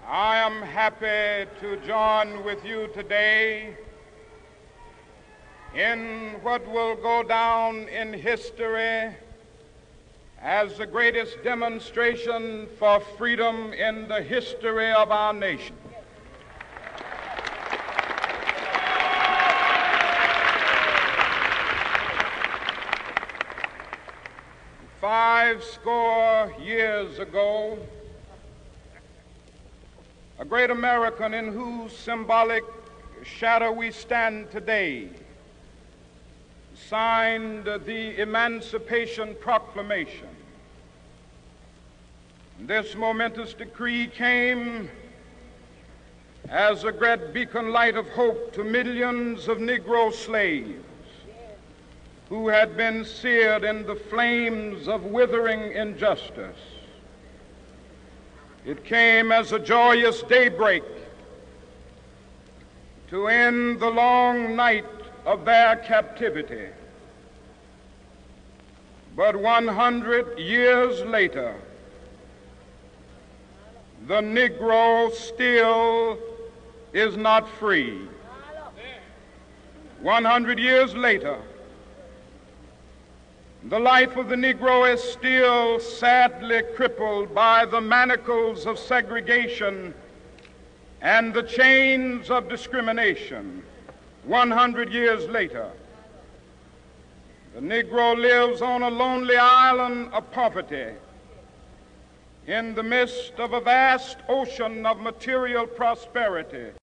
I am happy to join with you today in what will go down in history as the greatest demonstration for freedom in the history of our nation. Five score years ago, a great American in whose symbolic shadow we stand today signed the Emancipation Proclamation. This momentous decree came as a great beacon light of hope to millions of Negro slaves who had been seared in the flames of withering injustice. It came as a joyous daybreak to end the long night of their captivity. But 100 years later, the Negro still is not free. 100 years later, the life of the Negro is still sadly crippled by the manacles of segregation and the chains of discrimination. 100 years later, the Negro lives on a lonely island of poverty in the midst of a vast ocean of material prosperity.